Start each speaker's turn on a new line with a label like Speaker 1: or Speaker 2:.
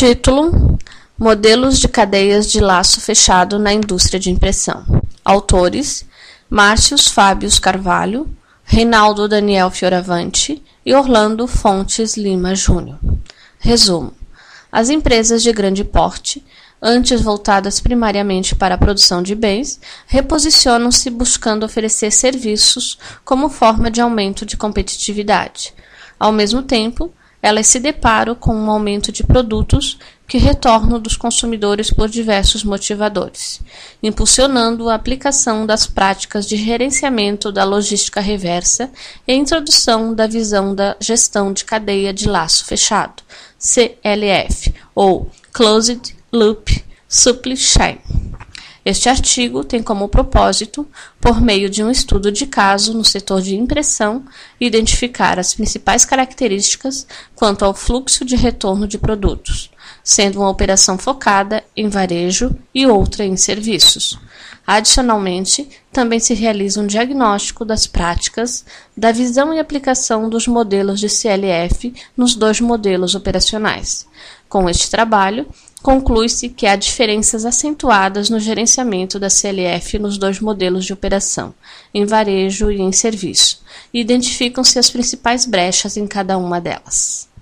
Speaker 1: Título: Modelos de cadeias de laço fechado na indústria de impressão. Autores: Márcios Fábios Carvalho, Reinaldo Daniel Fioravante e Orlando Fontes Lima Júnior. Resumo: as empresas de grande porte, antes voltadas primariamente para a produção de bens, reposicionam-se buscando oferecer serviços como forma de aumento de competitividade. Ao mesmo tempo, elas se deparam com um aumento de produtos que retornam dos consumidores por diversos motivadores, impulsionando a aplicação das práticas de gerenciamento da logística reversa e a introdução da visão da gestão de cadeia de laço fechado, CLF, ou Closed Loop Supply Chain. Este artigo tem como propósito, por meio de um estudo de caso no setor de impressão, identificar as principais características quanto ao fluxo de retorno de produtos, sendo uma operação focada em varejo e outra em serviços. Adicionalmente, também se realiza um diagnóstico das práticas, da visão e aplicação dos modelos de CLF nos dois modelos operacionais. Com este trabalho, conclui-se que há diferenças acentuadas no gerenciamento da CLF nos dois modelos de operação, em varejo e em serviço, e identificam-se as principais brechas em cada uma delas.